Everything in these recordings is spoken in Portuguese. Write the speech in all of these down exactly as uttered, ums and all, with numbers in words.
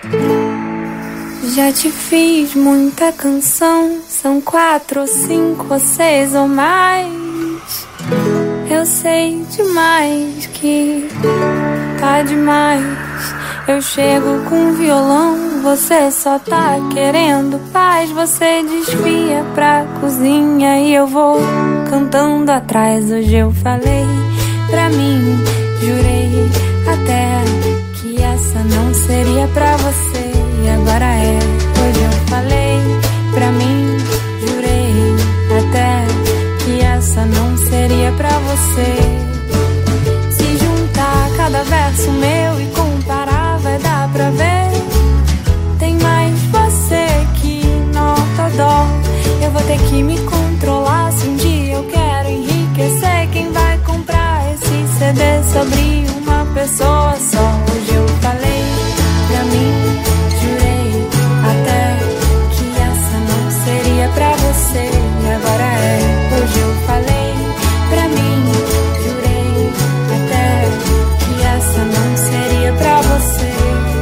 Já te fiz muita canção, são quatro ou cinco ou seis ou mais. Eu sei demais que tá demais. Eu chego com violão, você só tá querendo paz. Você desvia pra cozinha e eu vou cantando atrás. Hoje eu falei pra mim, jurei até que essa não seria pra você, e agora é. Hoje eu falei pra mim, jurei até que essa não seria pra você. Se juntar cada verso meu e comparar, vai dar pra ver. Tem mais você que nota dó. Eu vou ter que me controlar se um dia eu quero enriquecer. Quem vai comprar esse C D sobre uma pessoa só? Hoje eu falei pra mim, jurei até que essa não seria pra você, e agora é. Hoje eu falei pra mim, jurei até que essa não seria pra você.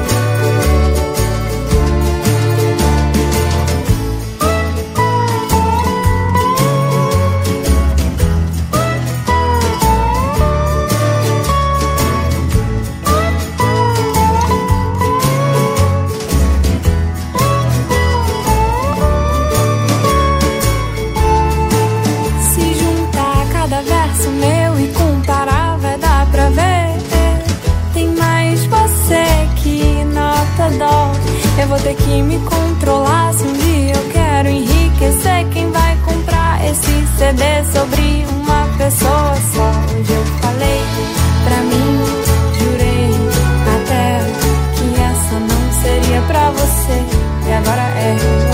Eu vou ter que me controlar se um dia eu quero enriquecer. Quem vai comprar esse C D sobre uma pessoa só? Hoje eu falei pra mim, jurei até que essa não seria pra você, e agora é.